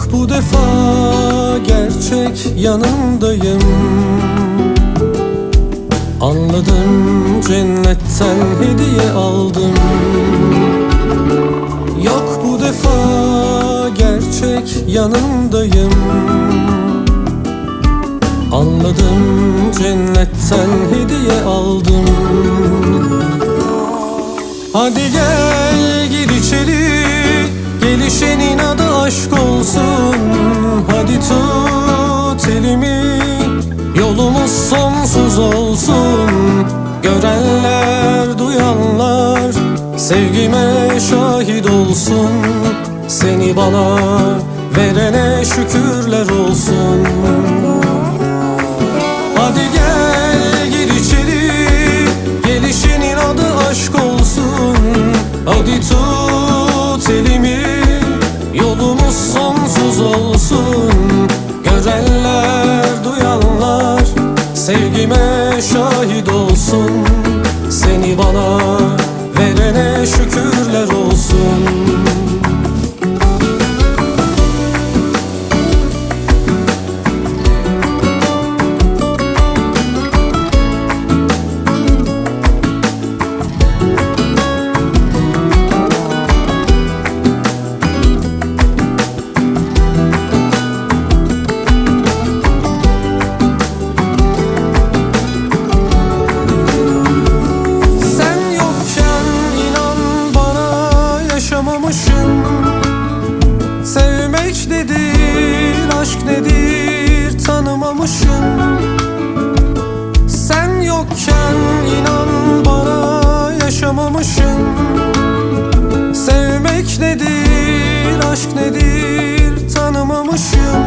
bu defa gerçek yanındayım. Anladım, cennetten hediye aldım. Yok bu defa gerçek yanındayım. Anladım, cennetten hediye aldım. Hadi gel gir içeri, gelişenin adı aşk olsun. Hadi tut elimi, yolumuz sonsuz olsun. Görenler, duyanlar sevgime şahit olsun. Seni bana verene şükürler olsun. Hadi gel gir içeri, gelişinin adı aşk olsun. Hadi tut elimi, yolumuz sonsuz olsun. Görenler, duyanlar sevgime şahit olsun. Seni bana verene şükürler olsun. Sevmek nedir, aşk nedir tanımamışım. Sen yokken inan bana yaşamamışım. Sevmek nedir, aşk nedir tanımamışım.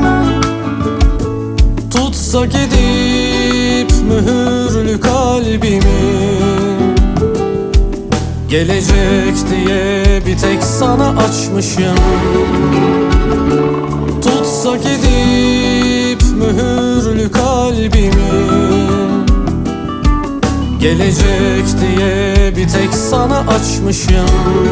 Tutsak edip mühürlü kalbimi, gelecek diye bir tek sana açmışım. Tutsak edip mühürlü kalbimi, gelecek diye bir tek sana açmışım.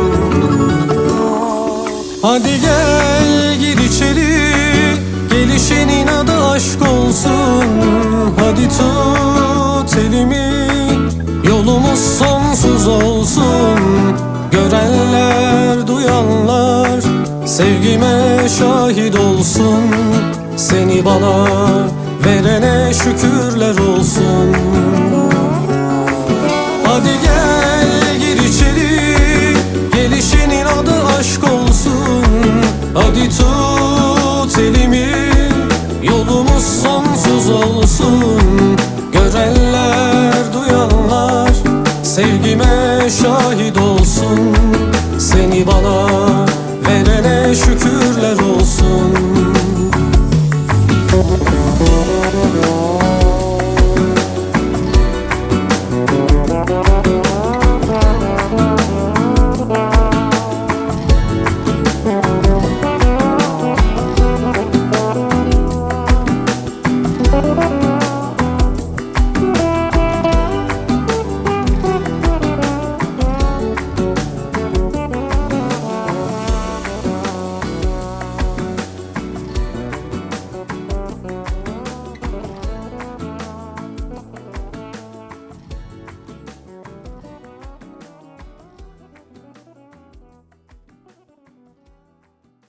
Hadi gel gir içeri, gelişenin adı aşk olsun. Hadi tut elimi, yolumuz sonsuz olsun. Görenler, duyanlar sevgime şahit olsun. Seni bana verene şükürler olsun. Hadi gel gir içeri, gelişinin adı aşk olsun. Hadi tut elimi, yolumuz sonsuz olsun. Görenler, duyanlar sevgime şahit olsun. Seni bana verene şükürler olsun.